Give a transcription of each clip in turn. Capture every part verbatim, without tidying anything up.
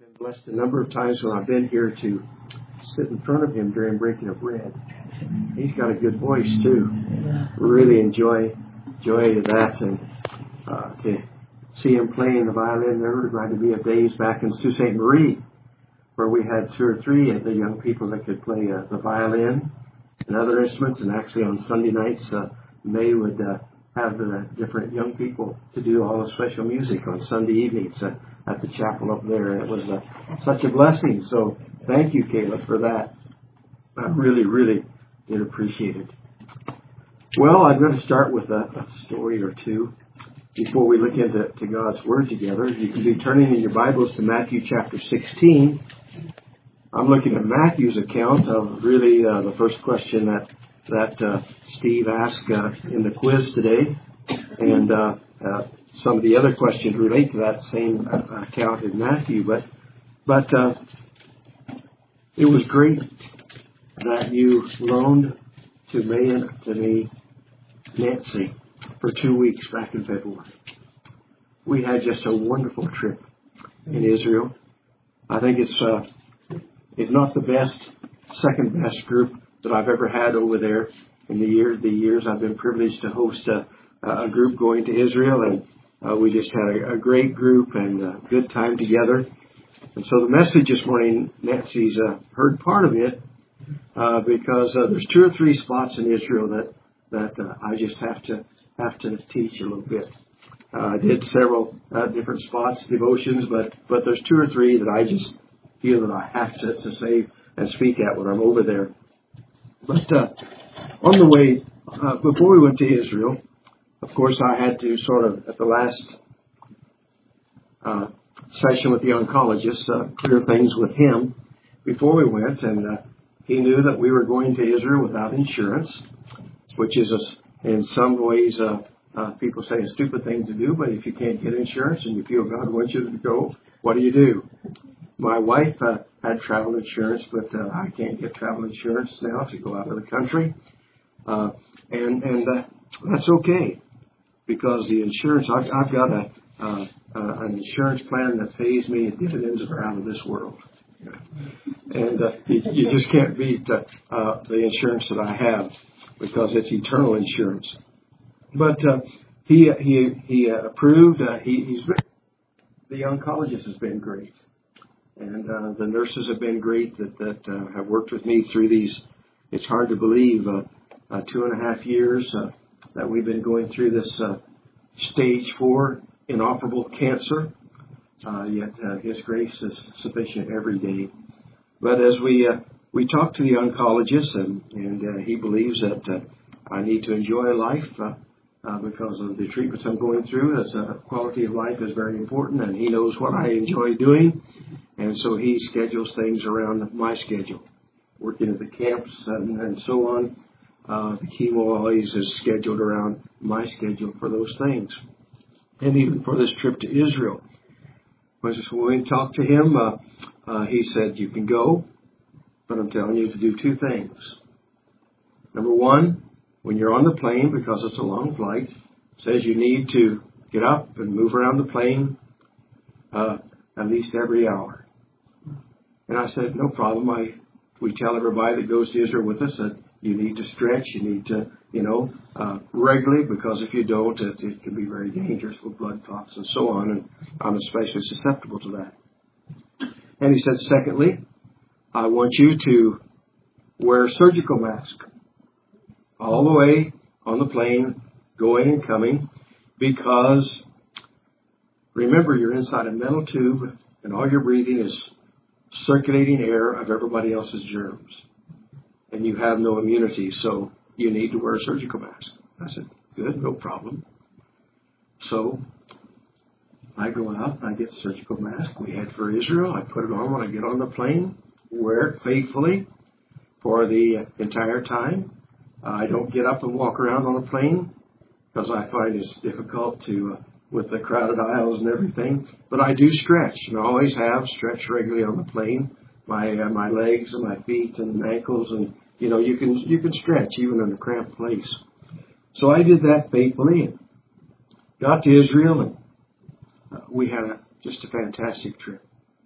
been blessed a number of times when I've been here to sit in front of him during breaking of bread. He's got a good voice too. Really enjoy enjoy that, and uh, to see him playing the violin. There reminded me of days back in Sault Ste. Marie, where we had two or three of the young people that could play uh, the violin and other instruments. And actually on Sunday nights, uh, May would uh, have the different young people to do all the special music on Sunday evenings uh, at the chapel up there. And it was uh, such a blessing. So thank you, Caleb, for that. I really, really did appreciate it. Well, I'm going to start with a, a story or two before we look into to God's Word together. You can be turning in your Bibles to Matthew chapter sixteen. I'm looking at Matthew's account of really uh, the first question that that uh, Steve asked uh, in the quiz today, and uh, uh, some of the other questions relate to that same uh, account in Matthew. But but uh, it was great that you loaned to me and to me Nancy for two weeks back in February. We had just a wonderful trip in Israel. I think it's uh, it's not the best, second best group that I've ever had over there in the year the years I've been privileged to host a, a group going to Israel, and uh, we just had a, a great group and a good time together. And so the message this morning, Nancy's uh, heard part of it uh, because uh, there's two or three spots in Israel that that uh, I just have to have to teach a little bit. Uh, I did several uh, different spots, devotions, but but there's two or three that I just feel that I have to, to say and speak at when I'm over there. But uh, on the way, uh, before we went to Israel, of course, I had to sort of, at the last uh, session with the oncologist, uh, clear things with him before we went. And uh, he knew that we were going to Israel without insurance, which is, a, in some ways, uh, uh, people say a stupid thing to do. But if you can't get insurance and you feel God wants you to go, what do you do? My wife uh, had travel insurance, but uh, I can't get travel insurance now to go out of the country. Uh, and and uh, that's okay, because the insurance, I've, I've got a uh, uh, an insurance plan that pays me dividends that are out of this world. And uh, you, you just can't beat uh, uh, the insurance that I have, because it's eternal insurance. But uh, he he he uh, approved. Uh, he, he's been, the oncologist has been great. And uh, the nurses have been great that, that uh, have worked with me through these. It's hard to believe, uh, uh, two and a half years uh, that we've been going through this uh, stage four inoperable cancer. Uh, yet uh, His grace is sufficient every day. But as we uh, we talk to the oncologist, and, and uh, he believes that uh, I need to enjoy life uh, uh, because of the treatments I'm going through. As uh, quality of life is very important, and he knows what I enjoy doing. And so he schedules things around my schedule, working at the camps and, and so on. Uh, the chemo always is scheduled around my schedule for those things. And even for this trip to Israel. When we talked to him, uh, uh, he said, you can go, but I'm telling you to do two things. Number one, when you're on the plane, because it's a long flight, it says you need to get up and move around the plane uh, at least every hour. And I said, no problem. I we tell everybody that goes to Israel with us that you need to stretch, you need to, you know, uh, regularly, because if you don't, it, it can be very dangerous with blood clots and so on. And I'm especially susceptible to that. And he said, secondly, I want you to wear a surgical mask all the way on the plane, going and coming, because remember, you're inside a metal tube and all you're breathing is circulating air of everybody else's germs. And you have no immunity, so you need to wear a surgical mask. I said, good, no problem. So I go out, I get a surgical mask. We head for Israel. I put it on when I get on the plane, wear it faithfully for the entire time. Uh, I don't get up and walk around on the plane because I find it's difficult to, uh, with the crowded aisles and everything. But I do stretch, and I always have stretched regularly on the plane. My uh, my legs and my feet and ankles, and you know you can you can stretch even in a cramped place. So I did that faithfully, and got to Israel, and uh, we had a, just a fantastic trip.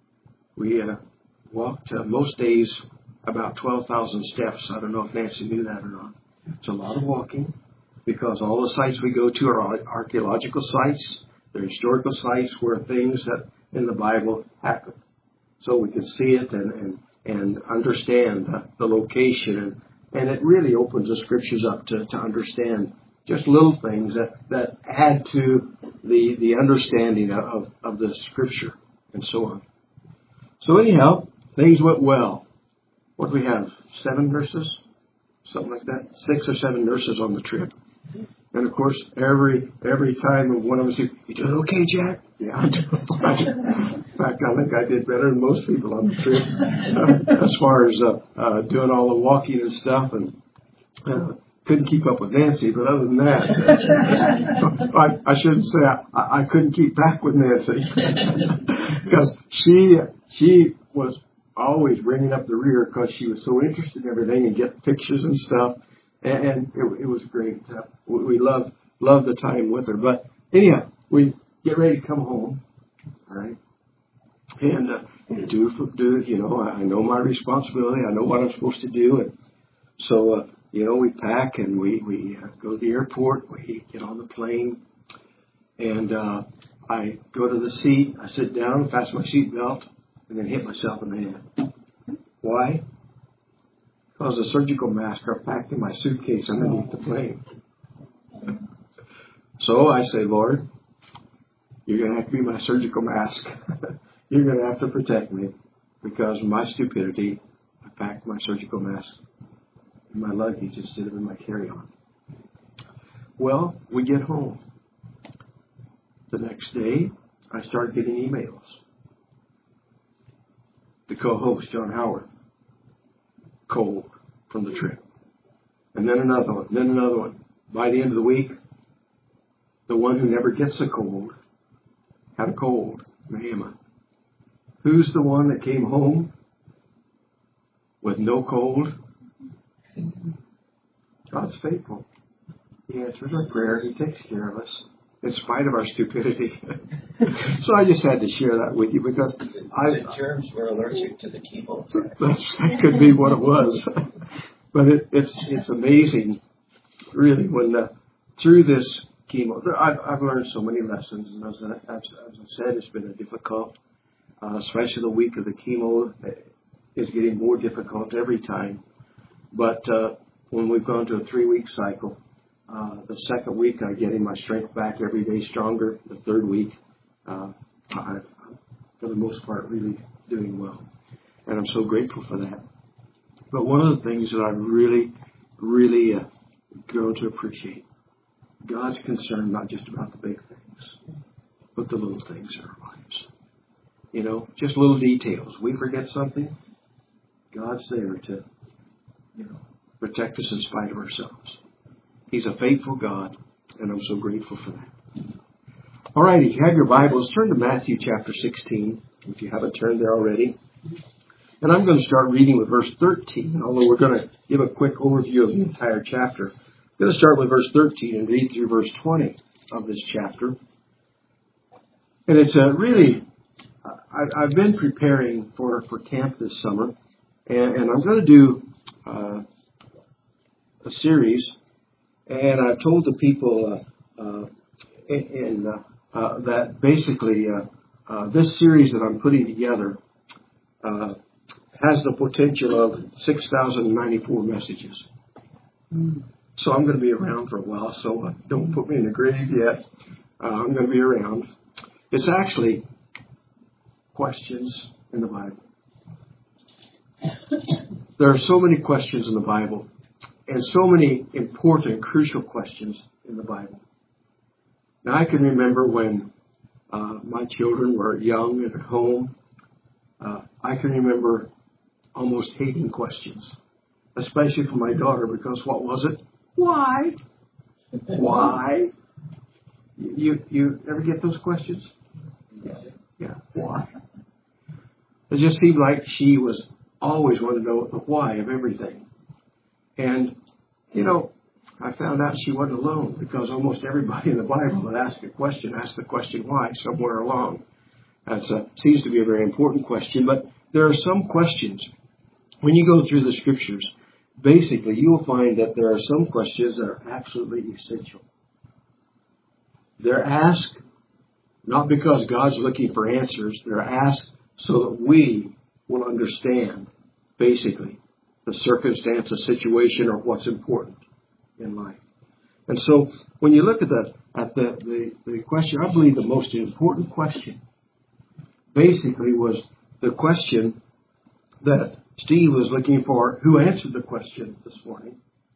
We uh, walked uh, most days about twelve thousand steps. I don't know if Nancy knew that or not. It's a lot of walking because all the sites we go to are archaeological sites. They're historical sites where things that in the Bible happen. So we can see it and, and, and understand the, the location. And, and it really opens the scriptures up to, to understand just little things that, that add to the, the understanding of, of the scripture and so on. So anyhow, things went well. What do we have? Seven nurses? Something like that? Six or seven nurses on the trip. And of course, every every time one of them said, "You doing okay, Jack?" Yeah, I'm doing fine. In fact, I think I did better than most people on the trip uh, as far as uh, uh, doing all the walking and stuff. And uh, couldn't keep up with Nancy, but other than that, uh, I, I shouldn't say I, I couldn't keep back with Nancy because she she was always bringing up the rear because she was so interested in everything and get pictures and stuff. And it, it was great. Uh, we loved, loved the time with her. But anyhow, we get ready to come home, all right? And uh, do, do, you know, I know my responsibility. I know what I'm supposed to do. And so, uh, you know, we pack and we, we uh, go to the airport. We get on the plane. And uh, I go to the seat. I sit down, fasten my seatbelt, and then hit myself in the head. Why? Because the surgical masks are packed in my suitcase underneath the plane. So I say, Lord, you're going to have to be my surgical mask. You're going to have to protect me because of my stupidity. I packed my surgical mask in my luggage instead of in my carry-on. Well, we get home. The next day, I start getting emails. The co-host, John Howard, cold from the trip. And then another one, then another one. By the end of the week, the one who never gets a cold had a cold, Mahama. Who's the one that came home with no cold? God's faithful. He answers our prayer. He takes care of us in spite of our stupidity. So I just had to share that with you because I... The germs were allergic to the chemo. That could be what it was. But it, it's it's amazing, really, when uh, through this chemo, I've, I've learned so many lessons. And as I, as, as I said, it's been a difficult, uh, especially the week of the chemo is getting more difficult every time. But uh, when we've gone to a three-week cycle, uh, the second week I'm getting my strength back every day stronger. The third week, uh, I've, for the most part, really doing well. And I'm so grateful for that. But one of the things that I've really, really uh, grown to appreciate, God's concerned not just about the big things, but the little things in our lives. You know, just little details. We forget something, God's there to, you know, protect us in spite of ourselves. He's a faithful God, and I'm so grateful for that. All right, if you have your Bibles, turn to Matthew chapter sixteen, if you haven't turned there already. And I'm going to start reading with verse thirteen, although we're going to give a quick overview of the entire chapter. I'm going to start with verse thirteen and read through verse twenty of this chapter. And it's a really, I, I've been preparing for, for camp this summer, and, and I'm going to do uh, a series, and I've told the people uh, uh, in, in, uh, uh, that basically uh, uh, this series that I'm putting together uh, has the potential of six thousand ninety-four messages. Mm. So I'm going to be around for a while, so uh, don't put me in the grave yet. Uh, I'm going to be around. It's actually questions in the Bible. There are so many questions in the Bible, and so many important, crucial questions in the Bible. Now, I can remember when uh, my children were young and at home, uh, I can remember almost hating questions, especially for my daughter, because what was it? Why? Why? You you ever get those questions? Yeah. Why? It just seemed like she was always wanting to know the why of everything. And, you know, I found out she wasn't alone because almost everybody in the Bible that asked a question asked the question why somewhere along. That uh, seems to be a very important question, but there are some questions. When you go through the Scriptures, basically you will find that there are some questions that are absolutely essential. They're asked not because God's looking for answers. They're asked so that we will understand, basically, the circumstance, the situation, or what's important in life. And so when you look at the at the, the, the question, I believe the most important question basically was the question that Steve was looking for, who answered the question this morning,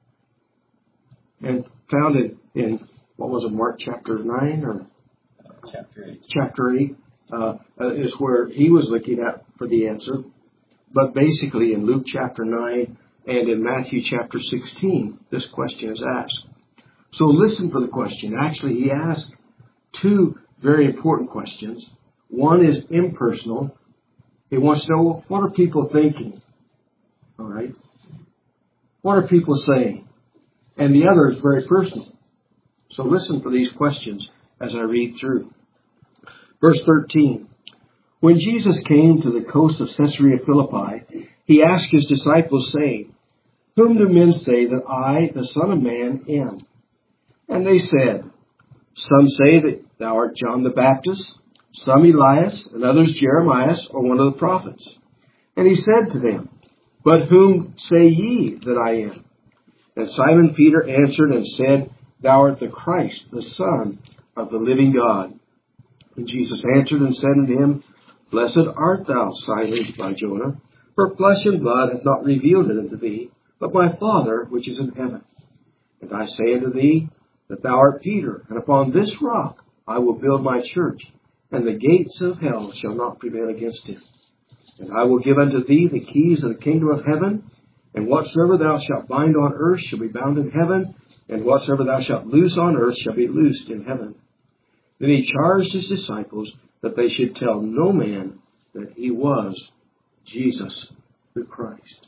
and found it in, what was it, Mark chapter nine or chapter eight. Chapter eight uh, is where he was looking at for the answer. But basically in Luke chapter nine and in Matthew chapter sixteen, this question is asked. So listen for the question. Actually, he asked two very important questions. One is impersonal. He wants to know, what are people thinking? All right. What are people saying? And the other is very personal. So listen for these questions as I read through. Verse thirteen. When Jesus came to the coast of Caesarea Philippi, he asked his disciples, saying, Whom do men say that I, the Son of Man, am? And they said, Some say that thou art John the Baptist, some Elias, and others Jeremiah, or one of the prophets. And he said to them, But whom say ye that I am? And Simon Peter answered and said, Thou art the Christ, the Son of the living God. And Jesus answered and said unto him, Blessed art thou, Simon Bar-Jonah, for flesh and blood hath not revealed it unto thee, but my Father which is in heaven. And I say unto thee, that thou art Peter, and upon this rock I will build my church, and the gates of hell shall not prevail against it. And I will give unto thee the keys of the kingdom of heaven, and whatsoever thou shalt bind on earth shall be bound in heaven, and whatsoever thou shalt loose on earth shall be loosed in heaven. Then he charged his disciples that they should tell no man that he was Jesus the Christ.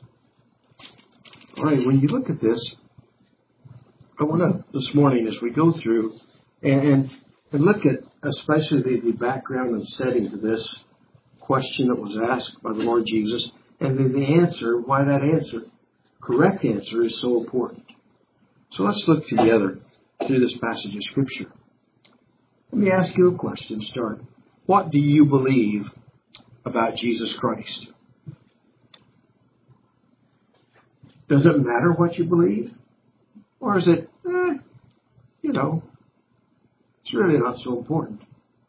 All right, when you look at this, I want to, this morning as we go through and, and look at especially the, the background and setting to this question that was asked by the Lord Jesus, and then the answer, why that answer, correct answer, is so important. So let's look together through this passage of Scripture. Let me ask you a question, start. What do you believe about Jesus Christ? Does it matter what you believe? Or is it, eh, you know, it's really not so important.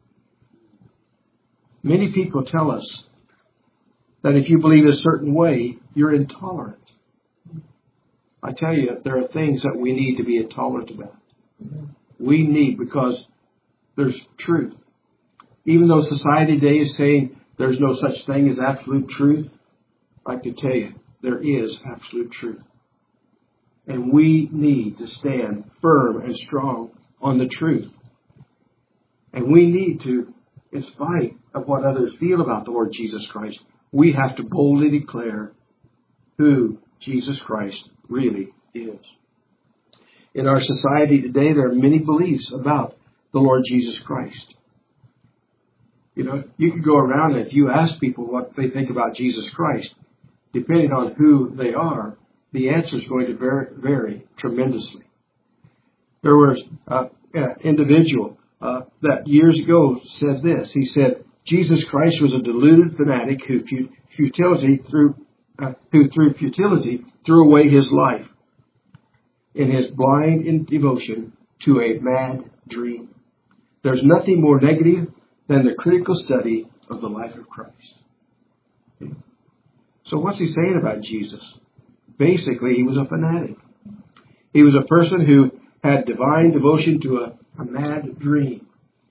Many people tell us that if you believe a certain way, you're intolerant. I tell you, there are things that we need to be intolerant about. We need, because there's truth. Even though society today is saying there's no such thing as absolute truth, I can tell you, there is absolute truth. And we need to stand firm and strong on the truth. And we need to, in spite of what others feel about the Lord Jesus Christ, we have to boldly declare who Jesus Christ really is. In our society today, there are many beliefs about the Lord Jesus Christ. You know, you could go around and if you ask people what they think about Jesus Christ, depending on who they are, the answer is going to vary, vary tremendously. There was uh, an individual uh, that years ago said this. He said, Jesus Christ was a deluded fanatic who futility threw, uh, who through futility threw away his life in his blind devotion to a mad dream. There's nothing more negative than the critical study of the life of Christ. Okay. So what's he saying about Jesus? Basically, he was a fanatic. He was a person who had divine devotion to a, a mad dream.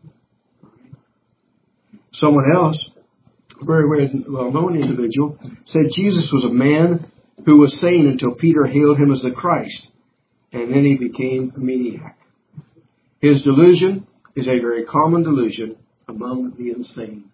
Someone else, a very, very well-known individual, said Jesus was a man who was sane until Peter hailed him as the Christ, and then he became a maniac. His delusion is a very common delusion among the insane.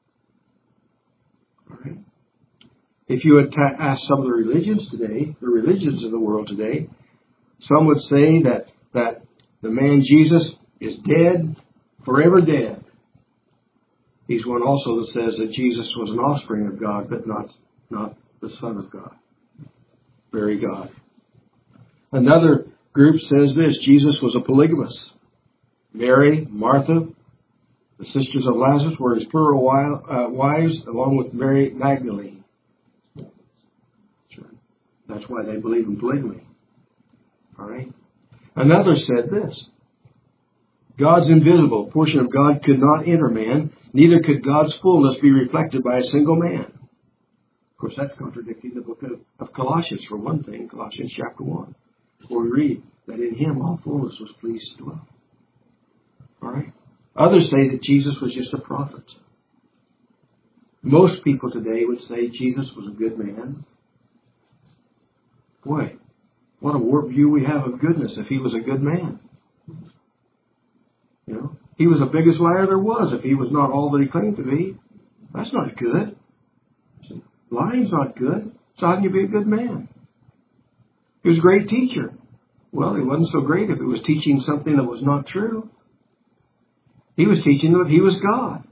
All right. If you would ta- ask some of the religions today, the religions of the world today, some would say that, that the man Jesus is dead, forever dead. He's one also that says that Jesus was an offspring of God, but not, not the Son of God. Very God. Another group says this: Jesus was a polygamist. Mary, Martha, the sisters of Lazarus, were his plural wives, along with Mary Magdalene. That's why they believe in polygamy. All right. Another said this: God's invisible portion of God could not enter man, neither could God's fullness be reflected by a single man. Of course, that's contradicting the book of, of Colossians, for one thing, Colossians chapter one, where we read that in him all fullness was pleased to dwell. All right. Others say that Jesus was just a prophet. Most people today would say Jesus was a good man. Boy, what a warped view we have of goodness if he was a good man. You know, he was the biggest liar there was if he was not all that he claimed to be. That's not good. Lying's not good. So how can you be a good man? He was a great teacher. Well, he wasn't so great if he was teaching something that was not true. He was teaching that he was God.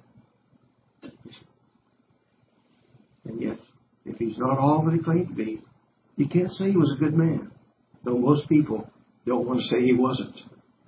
And yet, if he's not all that he claimed to be, you can't say he was a good man. Though most people don't want to say he wasn't.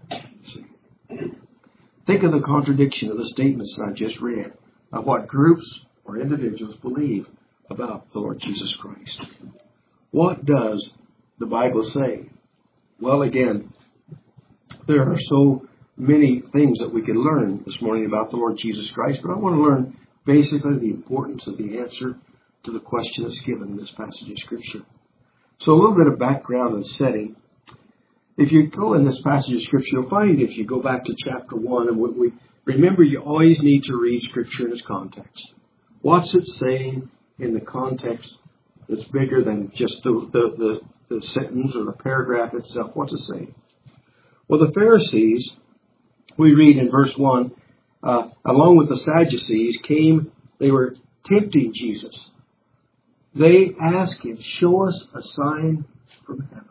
Think of the contradiction of the statements I just read of what groups or individuals believe about the Lord Jesus Christ. What does the Bible say? Well, again, there are so many things that we could learn this morning about the Lord Jesus Christ, but I want to learn basically the importance of the answer to the question that's given in this passage of Scripture. So a little bit of background and setting. If you go in this passage of Scripture, you'll find if you go back to chapter one, and what we remember, you always need to read Scripture in its context. What's it saying in the context that's bigger than just the, the, the, the sentence or the paragraph itself? What's it saying? Well, the Pharisees, we read in verse one, uh, along with the Sadducees, came, they were tempting Jesus. They asked him, show us a sign from heaven.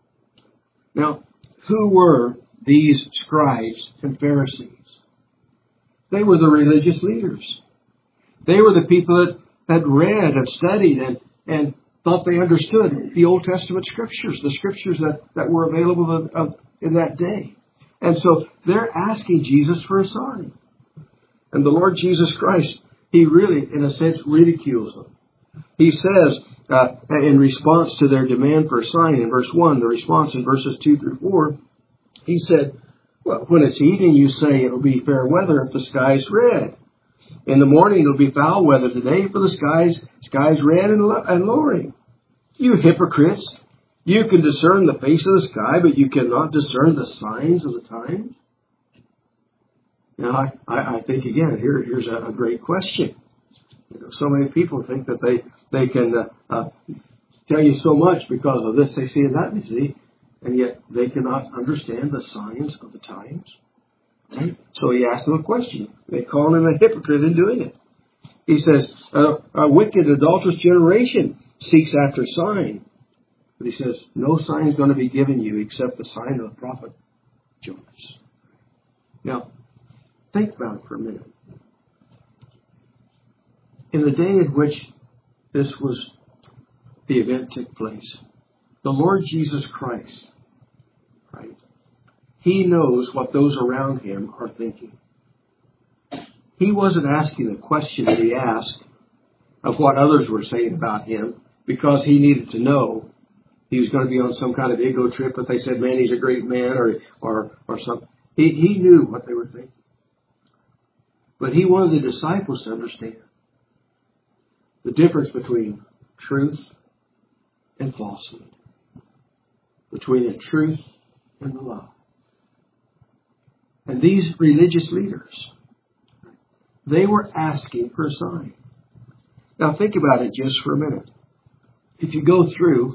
Now, who were these scribes and Pharisees? They were the religious leaders. They were the people that had read and studied and, and thought they understood the Old Testament Scriptures, the Scriptures that, that were available of, of, in that day. And so they're asking Jesus for a sign. And the Lord Jesus Christ, he really, in a sense, ridicules them. He says, uh, in response to their demand for a sign in verse one, the response in verses two through four, he said, well, when it's evening, you say it'll be fair weather if the sky's red. In the morning, it'll be foul weather today, for the sky's, sky's red and, lo- and lowering. You hypocrites, you can discern the face of the sky, but you cannot discern the signs of the times. Now, I, I, I think, again, here, here's a, a great question. You know, so many people think that they, they can uh, uh, tell you so much because of this they see and that they see, and yet they cannot understand the signs of the times. Right? So he asked them a question. They call him a hypocrite in doing it. He says, uh, a wicked, adulterous generation seeks after sign. But he says, no sign is going to be given you except the sign of the prophet Jonas. Now, think about it for a minute. In the day in which this was, the event took place, the Lord Jesus Christ, right? He knows what those around him are thinking. He wasn't asking the question that he asked of what others were saying about him because he needed to know he was going to be on some kind of ego trip, but they said, man, he's a great man, or or or something. He, he knew what they were thinking. But he wanted the disciples to understand the difference between truth and falsehood, between the truth and the lie. And these religious leaders, they were asking for a sign. Now think about it just for a minute. If you go through,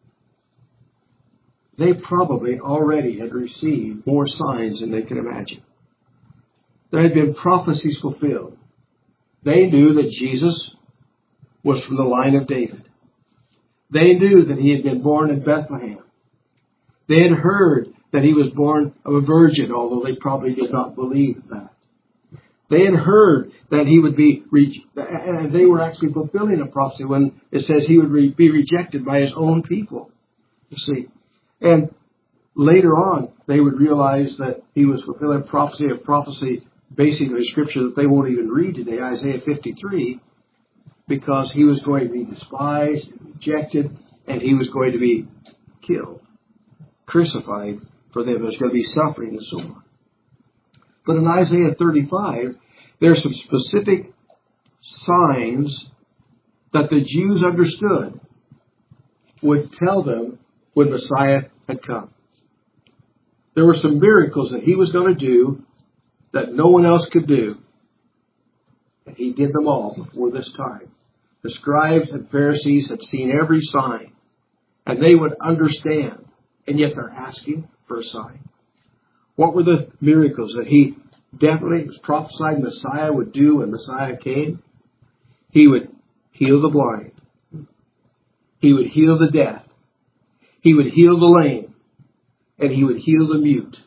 they probably already had received more signs than they could imagine. There had been prophecies fulfilled. They knew that Jesus was from the line of David. They knew that he had been born in Bethlehem. They had heard that he was born of a virgin, although they probably did not believe that. They had heard that he would be, re- and they were actually fulfilling a prophecy when it says he would re- be rejected by his own people. You see. And later on, they would realize that he was fulfilling prophecy of prophecy, basically scripture that they won't even read today, Isaiah fifty-three, because he was going to be despised and rejected, and he was going to be killed, crucified for them. There's going to be suffering and so on. But in Isaiah thirty-five, there are some specific signs that the Jews understood would tell them when Messiah had come. There were some miracles that he was going to do that no one else could do. And he did them all before this time. The scribes and Pharisees had seen every sign, and they would understand, and yet they're asking for a sign. What were the miracles that he definitely was prophesied Messiah would do when Messiah came? He would heal the blind. He would heal the deaf. He would heal the lame. And he would heal the mute.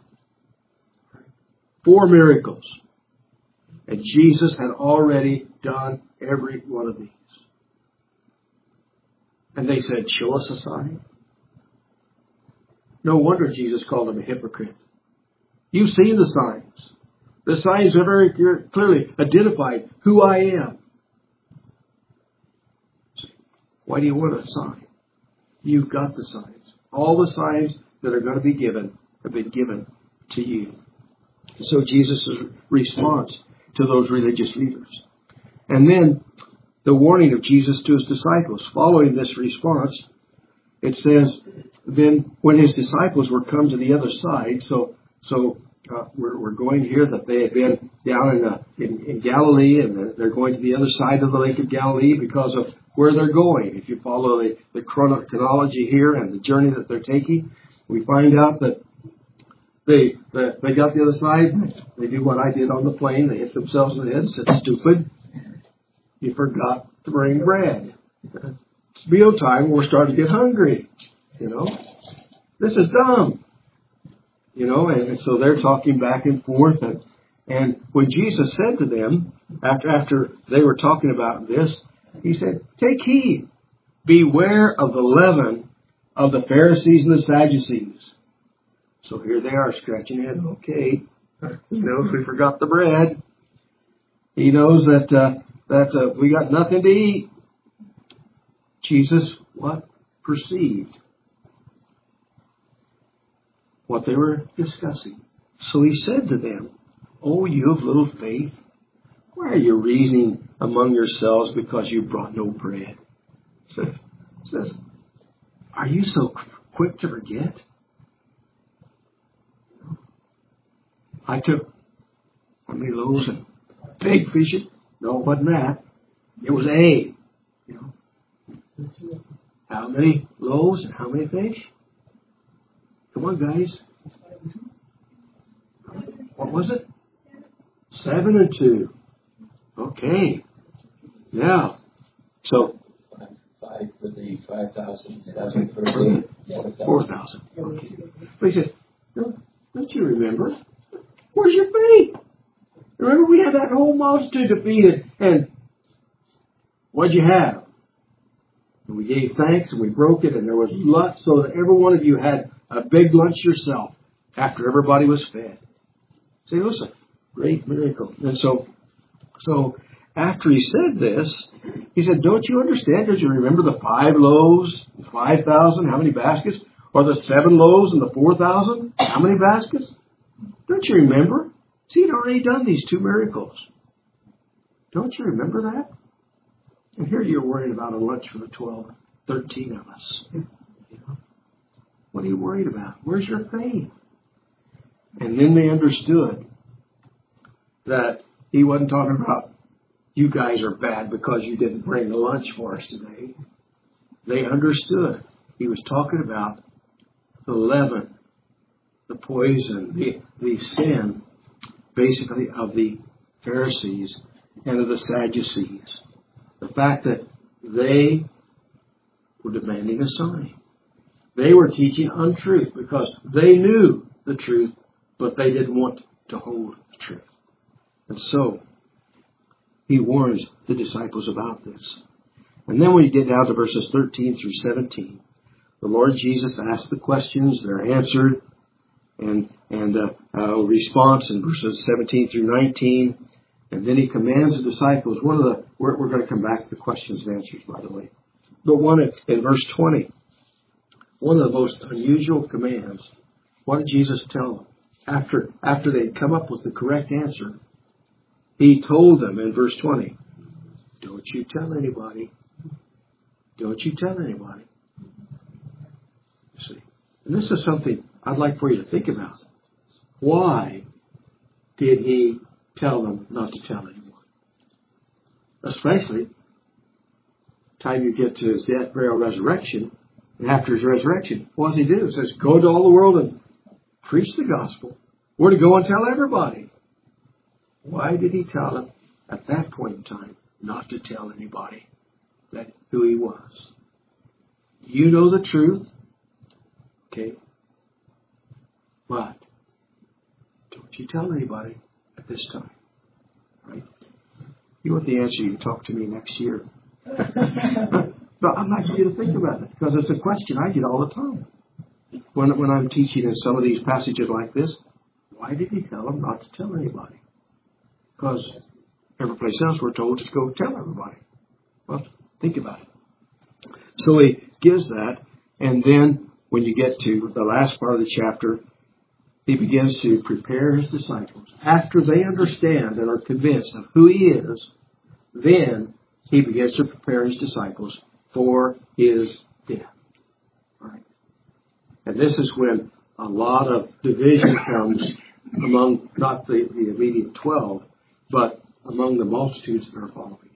Four miracles. And Jesus had already done every one of these. And they said, show us a sign. No wonder Jesus called him a hypocrite. You've seen the signs. The signs are very clearly identified who I am. Why do you want a sign? You've got the signs. All the signs that are going to be given have been given to you. So Jesus' response to those religious leaders. And then the warning of Jesus to his disciples. Following this response, it says, then when his disciples were come to the other side, so so uh, we're, we're going here that they had been down in, uh, in, in Galilee, and they're going to the other side of the Lake of Galilee because of where they're going. If you follow the, the chronology here and the journey that they're taking, we find out that they that they got the other side. They do what I did on the plane. They hit themselves in the head and said, stupid, you forgot to bring bread. It's mealtime. We're starting to get hungry. You know, this is dumb. You know, and, and so they're talking back and forth. And, and when Jesus said to them, after after they were talking about this, he said, take heed. Beware of the leaven of the Pharisees and the Sadducees. So here they are scratching their head. Okay, he knows we forgot the bread. He knows that uh, that uh, we got nothing to eat. Jesus, what? Perceived what they were discussing. So he said to them, oh, you of little faith, why are you reasoning among yourselves because you brought no bread? So, says, are you so quick to forget? I took how many loaves and big fishing? No, it wasn't that. It was a. You know, how many loaves and how many fish? Come on, guys. What was it? Seven and two. Okay. Now, so five for the five thousand, seven for the four thousand. Okay. But he said, don't, don't you remember? Where's your faith? Remember we had that whole multitude defeated, and what'd you have? And we gave thanks and we broke it, and there was lots, so that every one of you had a big lunch yourself after everybody was fed. See, it was a great miracle. And so, so after he said this, he said, don't you understand? Don't you remember the five loaves, five thousand, how many baskets? Or the seven loaves and the four thousand, how many baskets? Don't you remember? See, he'd already done these two miracles. Don't you remember that? And here you're worried about a lunch for the twelve, thirteen of us. You know? What are you worried about? Where's your faith? And then they understood that he wasn't talking about, you guys are bad because you didn't bring the lunch for us today. They understood. He was talking about the leaven, the poison, the, the sin, basically, of the Pharisees and of the Sadducees. The fact that they were demanding a sign. They were teaching untruth because they knew the truth, but they didn't want to hold the truth. And so, he warns the disciples about this. And then when you get down to verses thirteen through seventeen, the Lord Jesus asks the questions, they're answered, and and uh, uh, response in verses seventeen through nineteen. And then he commands the disciples. One of the we're, we're going to come back to the questions and answers, by the way. But one in, in verse twenty, one of the most unusual commands. What did Jesus tell them after after they'd come up with the correct answer? He told them in verse twenty, "Don't you tell anybody. Don't you tell anybody." You see, and this is something I'd like for you to think about. Why did he tell them not to tell anyone? Especially time you get to his death, burial, resurrection, and after his resurrection, what does he do? He says, "Go to all the world and preach the gospel." We're to go and tell everybody. Why did he tell them at that point in time not to tell anybody that who he was? You know the truth, okay? But don't you tell anybody at this time, right? You want the answer, you can talk to me next year. But I'd like you to think about it, because it's a question I get all the time. When, when I'm teaching in some of these passages like this, why did he tell them not to tell anybody? Because every place else we're told just go tell everybody. Well, think about it. So he gives that, and then when you get to the last part of the chapter, he begins to prepare his disciples. After they understand and are convinced of who he is, then he begins to prepare his disciples for his death. All right. And this is when a lot of division comes among not the, the immediate twelve, but among the multitudes that are following,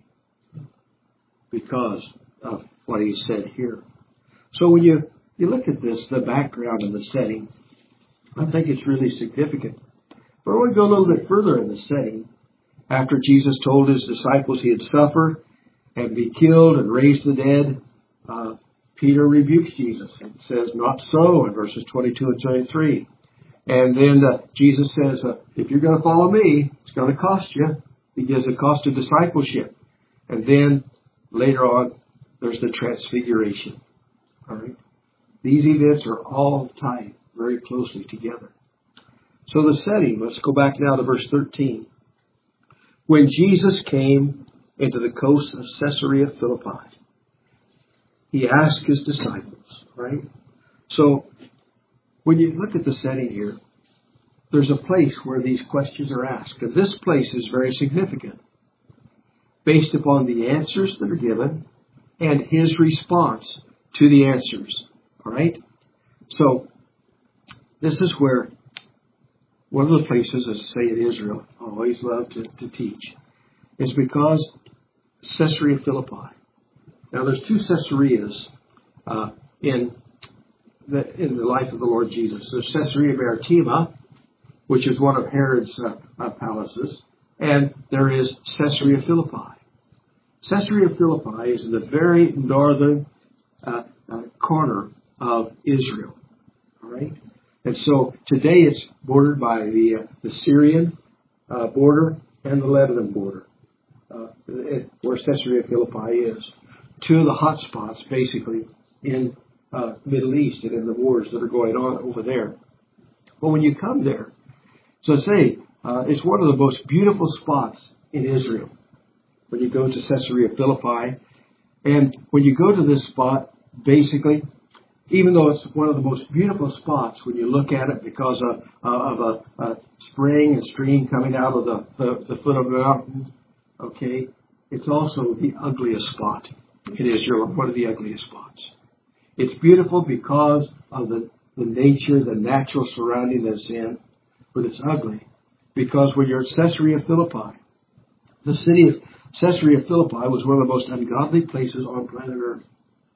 because of what he said here. So when you, you look at this, the background and the setting, I think it's really significant. But I want to go a little bit further in the setting. After Jesus told his disciples he had suffered and be killed and raised the dead, uh, Peter rebukes Jesus and says, "Not so," in verses twenty-two and twenty-three. And then uh, Jesus says, uh, if you're going to follow me, it's going to cost you. He gives a cost of discipleship. And then later on, there's the transfiguration. All right. These events are all tied very closely together. So the setting, let's go back now to verse thirteen. When Jesus came into the coast of Caesarea Philippi, he asked his disciples, right? So when you look at the setting here, there's a place where these questions are asked. And this place is very significant based upon the answers that are given and his response to the answers. All right? So this is where one of the places, as I say in Israel, I always love to, to teach, is because Caesarea Philippi. Now there's two Caesareas uh, in the, in the life of the Lord Jesus. There's Caesarea Maritima, which is one of Herod's uh, uh, palaces, and there is Caesarea Philippi. Caesarea Philippi is in the very northern uh, uh, corner of Israel. All right, and so today it's bordered by the uh, the Syrian uh, border and the Lebanon border, uh, where Caesarea Philippi is. Two of the hot spots, basically, in uh, Middle East and in the wars that are going on over there. But when you come there, so I say, uh, it's one of the most beautiful spots in Israel when you go to Caesarea Philippi. And when you go to this spot, basically, even though it's one of the most beautiful spots when you look at it because of, uh, of a, a spring and stream coming out of the, the, the foot of the mountain, okay, it's also the ugliest spot in Israel, one of the ugliest spots. It's beautiful because of the, the nature, the natural surrounding that it's in, but it's ugly because when you're at Caesarea Philippi, the city of Caesarea Philippi was one of the most ungodly places on planet Earth.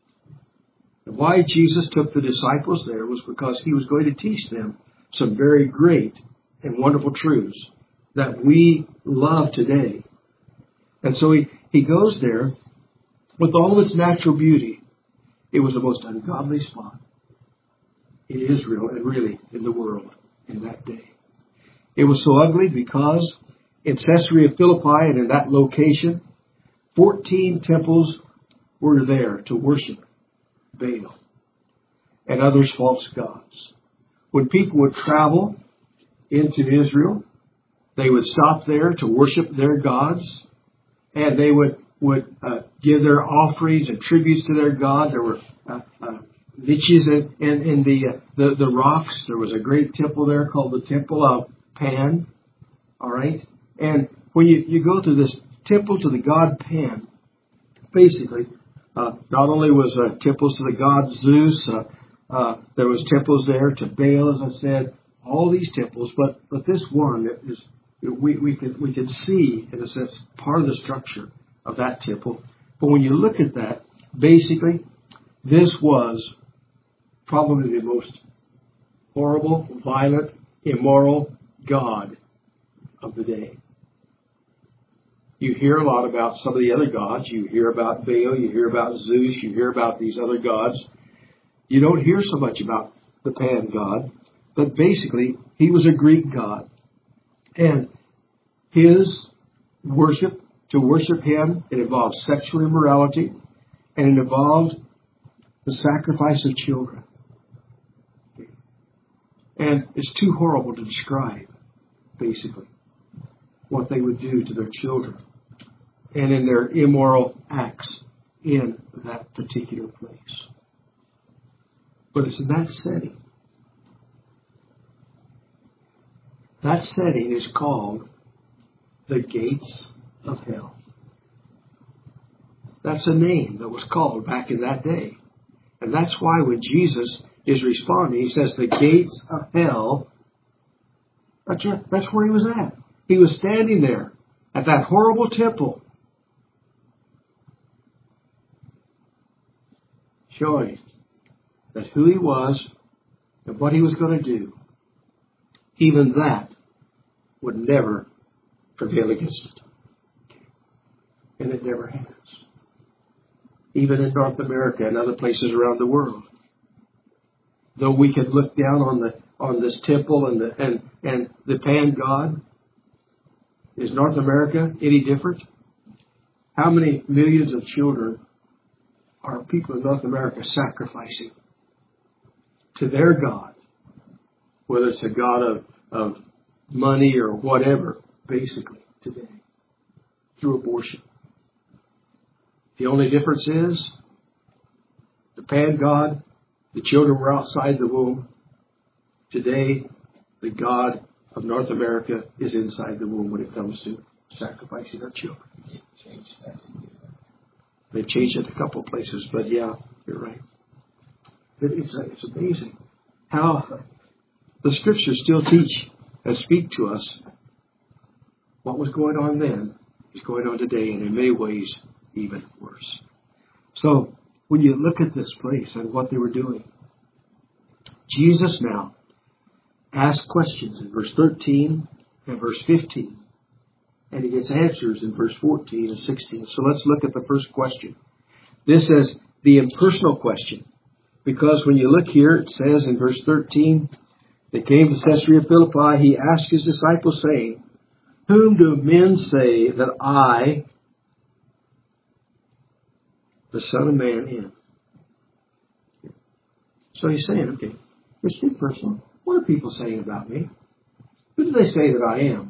And why Jesus took the disciples there was because he was going to teach them some very great and wonderful truths that we love today. And so he, he goes there with all of its natural beauty. It was the most ungodly spot in Israel and really in the world in that day. It was so ugly because in Caesarea Philippi and in that location, fourteen temples were there to worship Baal and others false gods. When people would travel into Israel, they would stop there to worship their gods, and they would, would uh, give their offerings and tributes to their God. There were uh, uh, niches in, in, in the, uh, the the rocks. There was a great temple there called the Temple of Pan. All right? And when you, you go to this temple to the god Pan, basically, uh, not only was uh, temples to the god Zeus, uh, uh, there was temples there to Baal, as I said, all these temples, but but this one is we we can we can see in a sense part of the structure of that temple. But when you look at that, basically, this was probably the most horrible, violent, immoral god of the day. You hear a lot about some of the other gods. You hear about Baal, you hear about Zeus, you hear about these other gods. You don't hear so much about the Pan god, but basically, he was a Greek god. And his worship, to worship him, it involved sexual immorality, and it involved the sacrifice of children. And it's too horrible to describe, basically, what they would do to their children and in their immoral acts in that particular place. But it's in that setting. That setting is called the gates of hell. That's a name that was called back in that day. And that's why when Jesus is responding, he says the gates of hell, that's, that's where he was at. He was standing there at that horrible temple, showing that who he was and what he was going to do, even that would never prevail against it. And it never has. Even in North America and other places around the world. Though we can look down on the on this temple and the and, and the Pan god, is North America any different? How many millions of children are people in North America sacrificing to their God? Whether it's a God of, of money or whatever, basically, today, through abortion. The only difference is, the Pan god, the children were outside the womb. Today, the God of North America is inside the womb when it comes to sacrificing our children. They changed it a couple of places, but yeah, you're right. It's, it's amazing how the Scriptures still teach and speak to us. What was going on then is going on today, and in many ways, even worse. So, when you look at this place and what they were doing, Jesus now asked questions in verse thirteen and verse fifteen. And he gets answers in verse fourteen and sixteen. So let's look at the first question. This is the impersonal question. Because when you look here, it says in verse thirteen, they came to Caesarea Philippi. He asked his disciples, saying, whom do men say that I, the Son of Man, am? So he's saying, okay, it's impersonal. What are people saying about me? Who do they say that I am?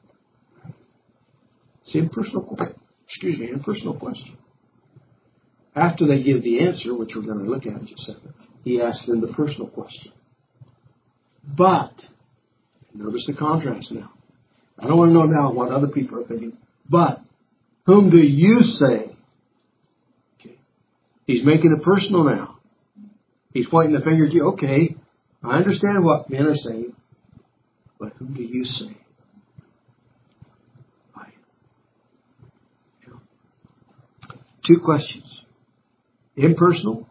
It's an impersonal, excuse me, impersonal question. After they give the answer, which we're going to look at in just a second, he asks them the personal question. But, notice the contrast now. I don't want to know now what other people are thinking. But, whom do you say? Okay. He's making it personal now. He's pointing the finger at you. Okay, I understand what men are saying. But whom do you say? I am. Two questions. Impersonal.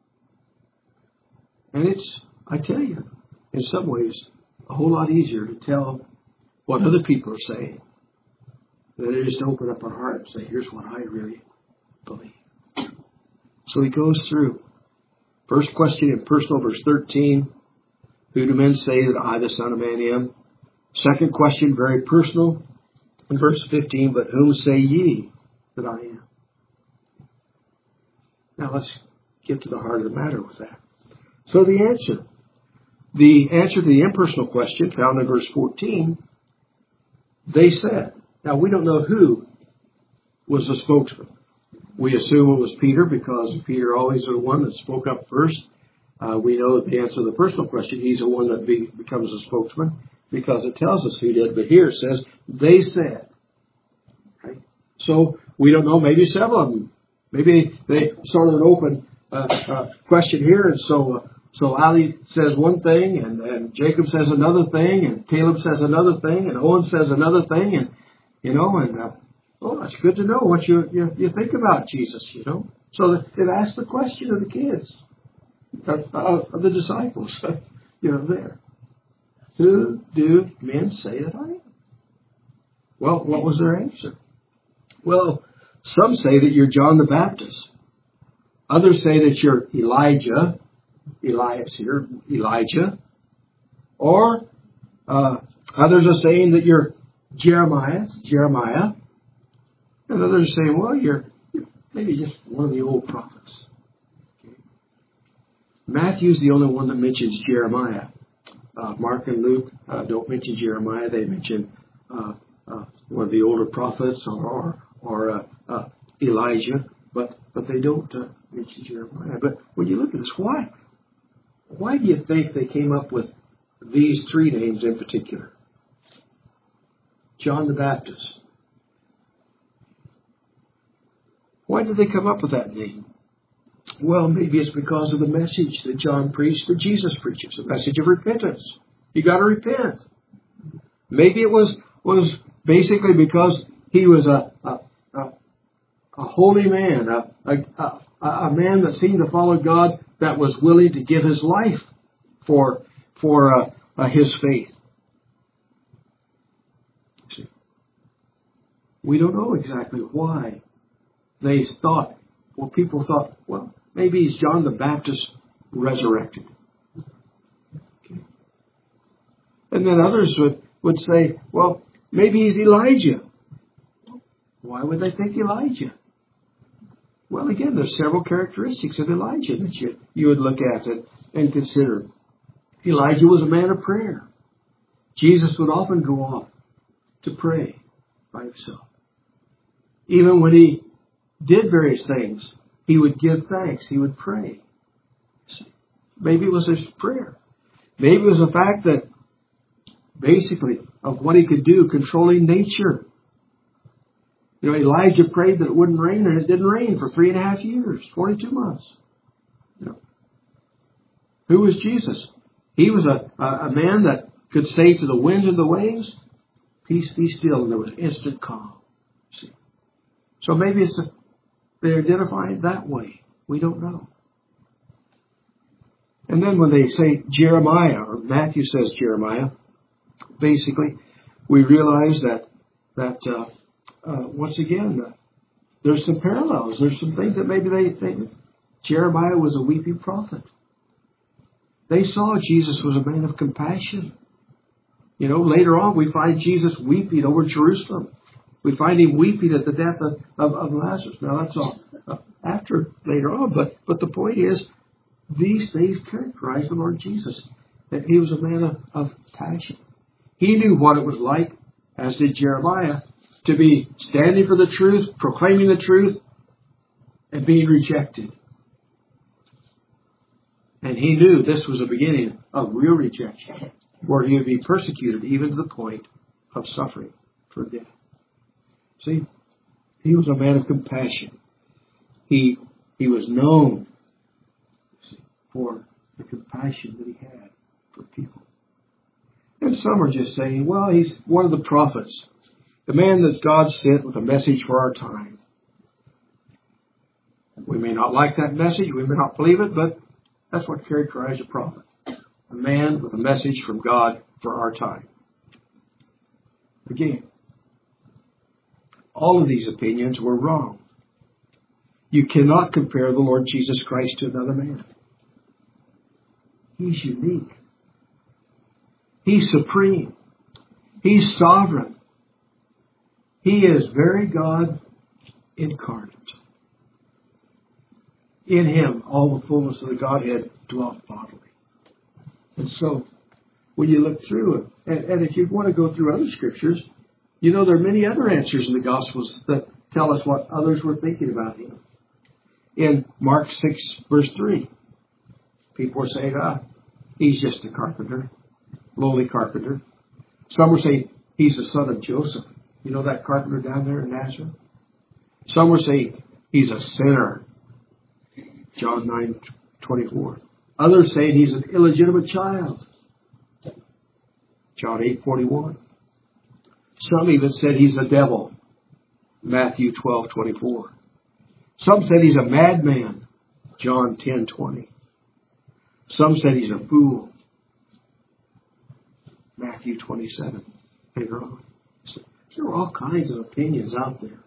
And it's, I tell you, in some ways, a whole lot easier to tell what other people are saying than it is to open up our heart and say, here's what I really believe. So he goes through. First question in personal, verse thirteen. Who do men say that I, the Son of Man, am? Second question, very personal. In verse fifteen, but whom say ye that I am? Now let's get to the heart of the matter with that. So the answer. The answer to the impersonal question found in verse fourteen, they said. Now we don't know who was the spokesman. We assume it was Peter because Peter always is the one that spoke up first. Uh, we know the answer to the personal question. He's the one that be, becomes a spokesman because it tells us who did. But here it says, they said. Okay? So we don't know, maybe several of them. Maybe they started an open uh, uh, question here. And so uh, so Ali says one thing and, and Jacob says another thing and Caleb says another thing and Owen says another thing. And, you know, and, uh, oh, it's good to know what you, you, you think about Jesus, you know. So they've asked the question of the kids. Of, of the disciples, you know, there. Who do men say that I am? Well, what was their answer? Well, some say that you're John the Baptist. Others say that you're Elijah. Elias here, Elijah. Or uh, others are saying that you're Jeremiah, Jeremiah. And others are saying, well, you're, you're maybe just one of the old prophets. Matthew's the only one that mentions Jeremiah. Uh, Mark and Luke uh, don't mention Jeremiah. They mention uh, uh, one of the older prophets or or, or uh, uh, Elijah, but but they don't uh, mention Jeremiah. But when you look at this, why why do you think they came up with these three names in particular? John the Baptist. Why did they come up with that name? Well, maybe it's because of the message that John preached, that Jesus preaches, a message of repentance. You got to repent. Maybe it was was basically because he was a a, a, a holy man, a, a a a man that seemed to follow God, that was willing to give his life for for uh, uh, his faith. See, we don't know exactly why they thought. Well, people thought, well, maybe he's John the Baptist resurrected. Okay. And then others would, would say, well, maybe he's Elijah. Why would they think Elijah? Well, again, there's several characteristics of Elijah that you, you would look at it and consider. Elijah was a man of prayer. Jesus would often go off to pray by himself. Even when he did various things, he would give thanks. He would pray. Maybe it was his prayer. Maybe it was the fact that basically of what he could do controlling nature. You know, Elijah prayed that it wouldn't rain, and it didn't rain for three and a half years, forty-two months. You know. Who was Jesus? He was a, a, a man that could say to the winds and the waves, peace, be still, and there was instant calm. See? So maybe it's a They identify it that way. We don't know. And then when they say Jeremiah, or Matthew says Jeremiah, basically we realize that that uh, uh, once again uh, there's some parallels. There's some things that maybe they think Jeremiah was a weeping prophet. They saw Jesus was a man of compassion. You know, later on we find Jesus weeping over Jerusalem. We find him weeping at the death of, of, of Lazarus. Now that's all uh, after, later on. But, but the point is, these things characterize the Lord Jesus. That he was a man of, of passion. He knew what it was like, as did Jeremiah, to be standing for the truth, proclaiming the truth, and being rejected. And he knew this was the beginning of real rejection, where he would be persecuted even to the point of suffering for death. See, he was a man of compassion. He he was known for the compassion that he had for people. And some are just saying, well, he's one of the prophets, the man that God sent with a message for our time. We may not like that message, we may not believe it, but that's what characterizes a prophet. A man with a message from God for our time. Again, all of these opinions were wrong. You cannot compare the Lord Jesus Christ to another man. He's unique. He's supreme. He's sovereign. He is very God incarnate. In Him, all the fullness of the Godhead dwelt bodily. And so, when you look through it, and, and if you want to go through other scriptures, you know there are many other answers in the Gospels that tell us what others were thinking about Him. In Mark six, verse three, people were saying, ah, He's just a carpenter, lowly carpenter. Some were saying, He's the son of Joseph. You know that carpenter down there in Nazareth? Some were saying, He's a sinner. John nine twenty-four. Others saying He's an illegitimate child. John eight forty-one. Some even said He's a devil. Matthew twelve twenty-four. Some said He's a madman. John ten twenty. Some said He's a fool. Matthew twenty-seven. Later on. So there were all kinds of opinions out there.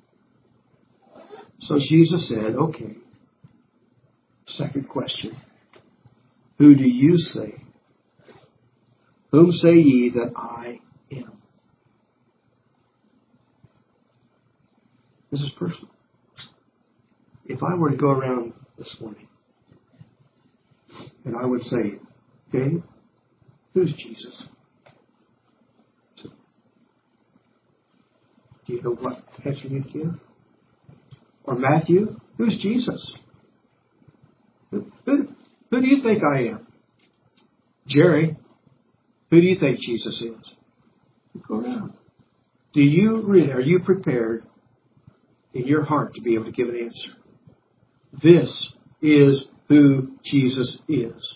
So Jesus said, okay. Second question. Who do you say? Whom say ye that I am? This is personal. If I were to go around this morning and I would say, Dave, who's Jesus? So, do you know what answer you'd give? Or Matthew, who's Jesus? Who, who, who do you think I am? Jerry, who do you think Jesus is? Go around. Do you really, are you prepared in your heart to be able to give an answer? This is who Jesus is.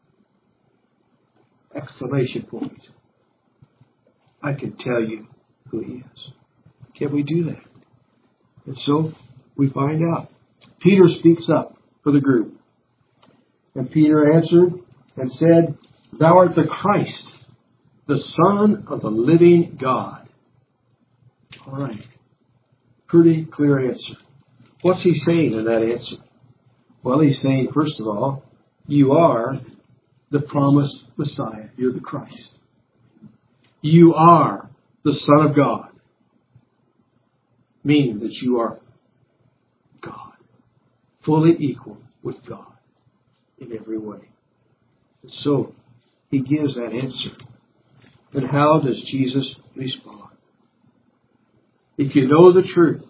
Exclamation point. I can tell you who He is. Can we do that? And so we find out. Peter speaks up for the group. And Peter answered and said, Thou art the Christ, the Son of the living God. All right. Pretty clear answer. What's he saying in that answer? Well, he's saying, first of all, you are the promised Messiah. You're the Christ. You are the Son of God. Meaning that you are God. Fully equal with God in every way. And so, he gives that answer. And how does Jesus respond? If you know the truth,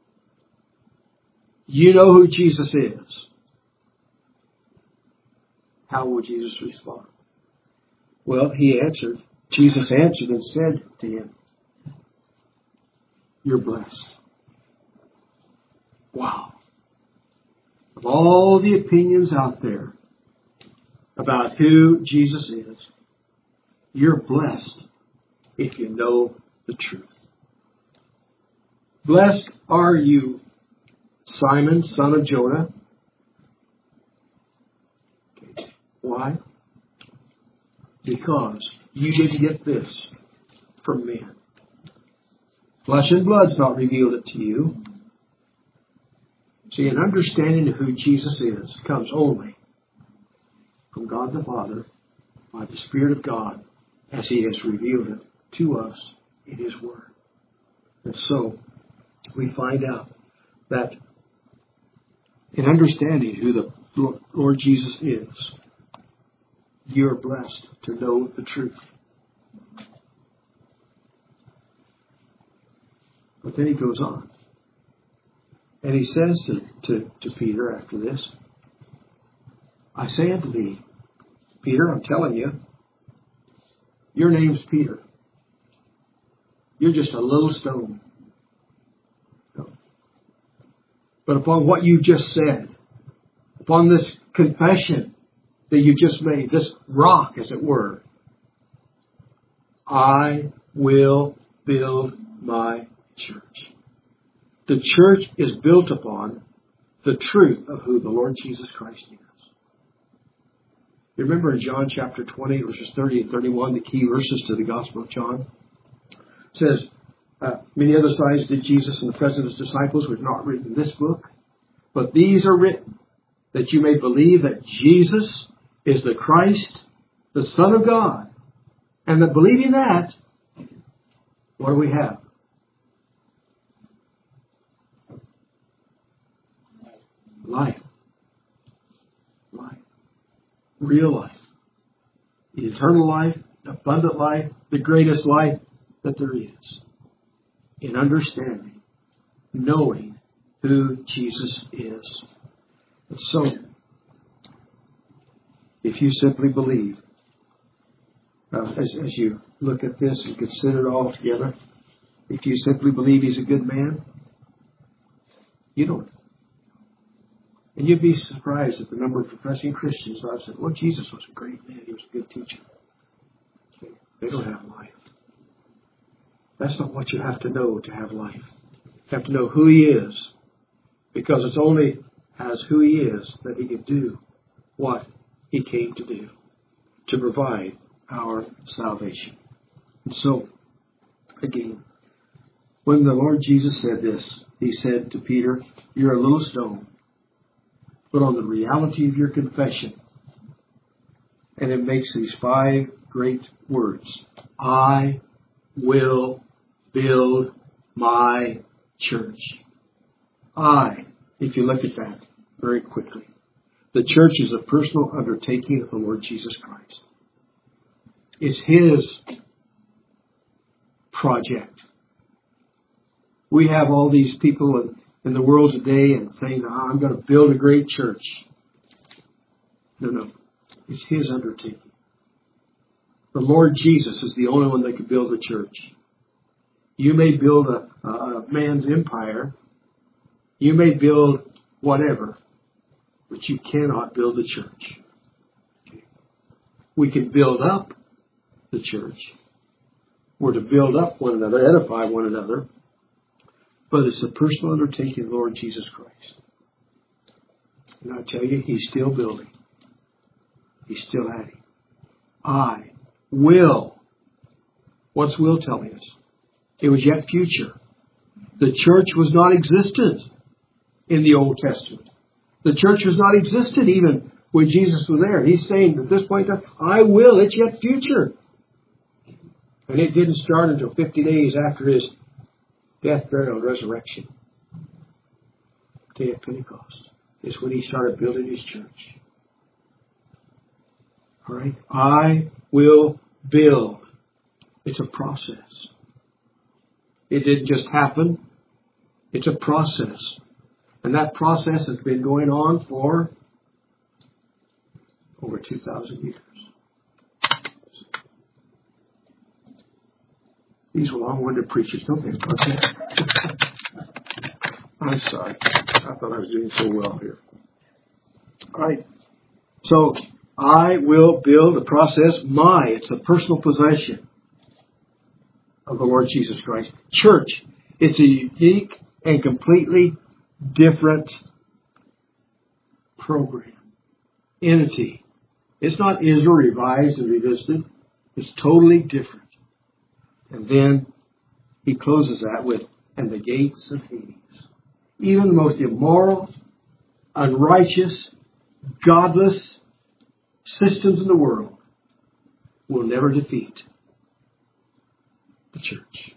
you know who Jesus is. How will Jesus respond? Well, he answered. Jesus answered and said to him, You're blessed. Wow. Of all the opinions out there about who Jesus is, you're blessed if you know the truth. Blessed are you, Simon, son of Jonah. Okay. Why? Because you didn't get this from men. Flesh and blood's not revealed it to you. See, an understanding of who Jesus is comes only from God the Father by the Spirit of God as He has revealed it to us in His Word. And so, we find out that in understanding who the Lord Jesus is, you're blessed to know the truth. But then he goes on. And he says to, to, to Peter after this, I say unto thee, Peter, I'm telling you, your name's Peter. You're just a little stone. But upon what you just said, upon this confession that you just made, this rock, as it were, I will build my church. The church is built upon the truth of who the Lord Jesus Christ is. You remember in John chapter twenty, verses thirty and thirty-one, the key verses to the Gospel of John? It says, uh, many other signs did Jesus in the presence of His disciples, which are not written in this book. But these are written that you may believe that Jesus is the Christ, the Son of God. And that believing that, what do we have? Life. Life. Real life. The eternal life, the abundant life, the greatest life that there is. In understanding, knowing who Jesus is. And so, if you simply believe, uh, as, as you look at this and consider it all together, if you simply believe He's a good man, you don't. And you'd be surprised at the number of professing Christians who have said, well, Jesus was a great man. He was a good teacher. They don't have life. That's not what you have to know to have life. You have to know who He is. Because it's only as who He is that He can do what He came to do. To provide our salvation. And so, again, when the Lord Jesus said this, He said to Peter, you're a little stone. But on the reality of your confession, and it makes these five great words. I will build my church. I, if you look at that very quickly, the church is a personal undertaking of the Lord Jesus Christ. It's His project. We have all these people in, in the world today and saying, oh, I'm going to build a great church. No, no. It's His undertaking. The Lord Jesus is the only one that can build a church. You may build a, a man's empire. You may build whatever. But you cannot build a church. We can build up the church. We're to build up one another, edify one another. But it's a personal undertaking of the Lord Jesus Christ. And I tell you, He's still building. He's still adding. I will. What's will telling us? It was yet future. The church was not existent in the Old Testament. The church was not existent even when Jesus was there. He's saying at this point, I will. It's yet future. And it didn't start until fifty days after His death, burial, and resurrection. Day of Pentecost is when He started building His church. All right? I will build. It's a process. It didn't just happen. It's a process. And that process has been going on for over two thousand years. These were long-winded preachers. Don't think about that. I'm sorry. I thought I was doing so well here. All right. So, I will build a process. My, it's a personal possession of the Lord Jesus Christ. Church, it's a unique and completely different program. Entity. It's not Israel revised and revisited. It's totally different. And then He closes that with, and the gates of Hades. Even the most immoral, unrighteous, godless systems in the world will never defeat the church.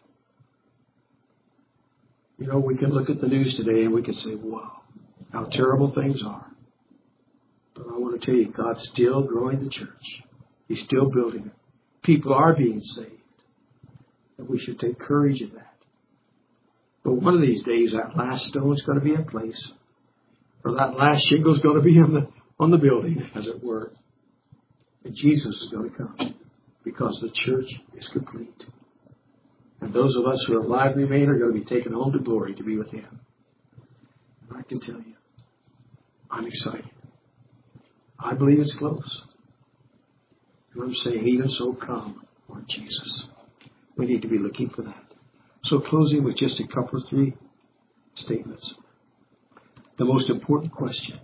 You know, we can look at the news today and we can say, wow, how terrible things are. But I want to tell you, God's still growing the church. He's still building it. People are being saved. And we should take courage in that. But one of these days, that last stone is going to be in place. Or that last shingle is going to be on the, on the building, as it were. And Jesus is going to come. Because the church is complete. And those of us who are alive and remain are going to be taken home to glory to be with Him. And I can tell you, I'm excited. I believe it's close. And I'm saying, even so, come, Lord Jesus. We need to be looking for that. So closing with just a couple of three statements. The most important question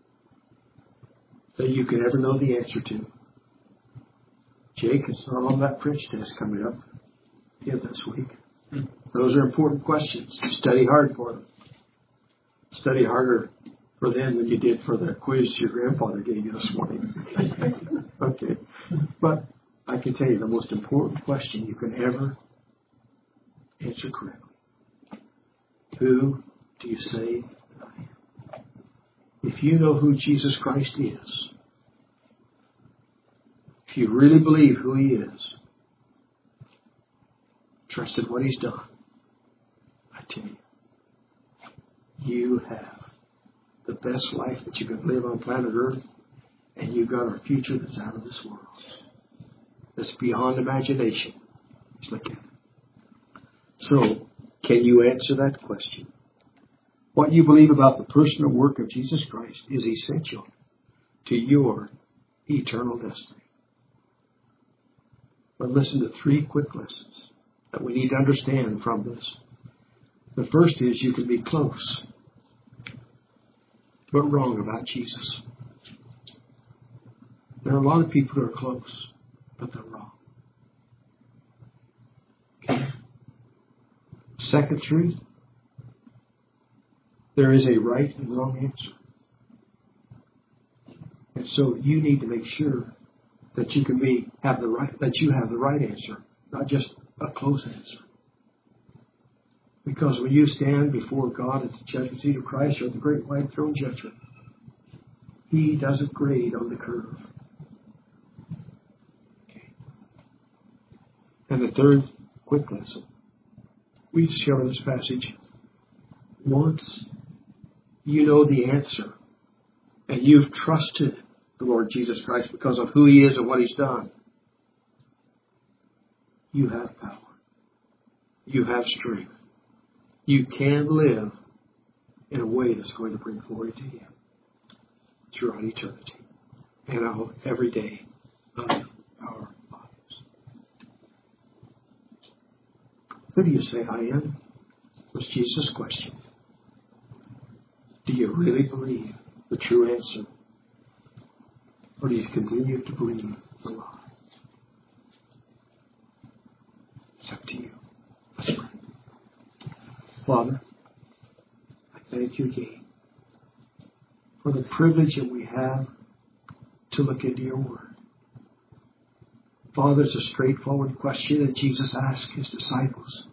that you could ever know the answer to. Jake, it's not on that French test coming up here this week. Those are important questions. Study hard for them. Study harder for them than you did for the quiz your grandfather gave you this morning. Okay. But I can tell you the most important question you can ever answer correctly. Who do you say that I am? If you know who Jesus Christ is, if you really believe who He is, trusted what He's done, I tell you, you have the best life that you could live on planet Earth, and you've got a future that's out of this world. That's beyond imagination. Just look at it. So, can you answer that question? What you believe about the personal work of Jesus Christ is essential to your eternal destiny. But listen to three quick lessons that we need to understand from this. The first is you can be close, but wrong about Jesus. There are a lot of people who are close, but they're wrong. Okay. Second truth, there is a right and wrong answer. And so you need to make sure that you can be have the right that you have the right answer, not just a close answer. Because when you stand before God at the judgment seat of Christ or the great white throne judgment, He doesn't grade on the curve. Okay. And the third quick lesson. We discover this passage. Once you know the answer and you've trusted the Lord Jesus Christ because of who He is and what He's done, you have power. You have strength. You can live in a way that's going to bring glory to Him throughout eternity and every day of our lives. Who do you say I am? Was Jesus' question. Do you really believe the true answer? Or do you continue to believe the lie? It's up to you. Let's pray. Father, I thank you again for the privilege that we have to look into your word. Father, it's a straightforward question that Jesus asked His disciples.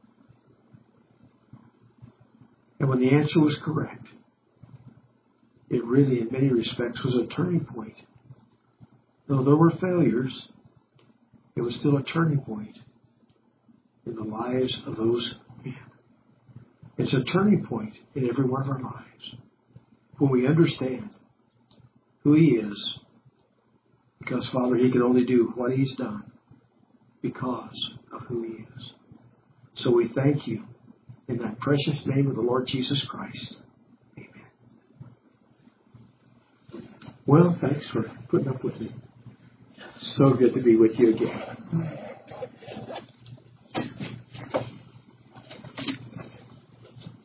And when the answer was correct, it really, in many respects, was a turning point. Though there were failures, it was still a turning point in the lives of those men. It's a turning point in every one of our lives when we understand who He is, because, Father, He can only do what He's done because of who He is. So we thank you in that precious name of the Lord Jesus Christ. Amen. Well, thanks for putting up with me. So good to be with you again.